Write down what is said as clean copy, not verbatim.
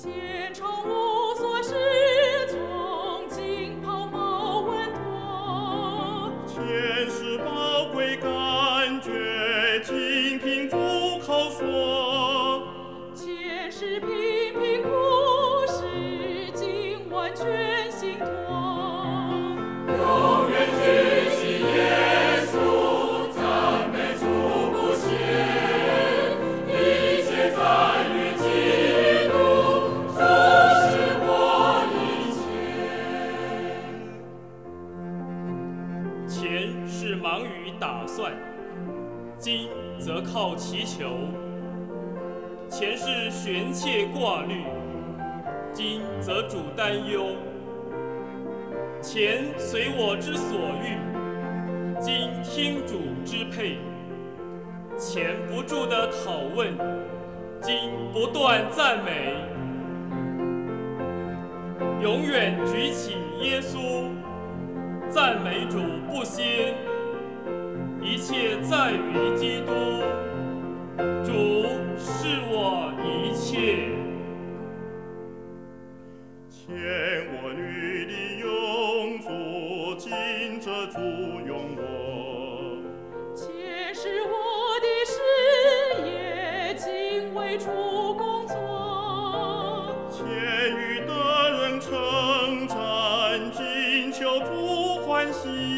前程无所适从，今抛锚稳妥。 前世宝贵感觉，今凭主口说。 前世频频苦事，今完全心托。 永远举起耶稣，赞美主不歇。一切在于基督，主是我一切。前是忙于打算，今则靠祈求；前是悬切挂虑，今则主担忧。前随我之所欲，今听主支配。前不住的讨问，今不断赞美。永远举起耶稣，赞美主不歇。一切在于基督，主是我一切。 前我履历用主，今这主用我。 前是我的事业，今为主工作。 前与得人称赞，今求主欢喜。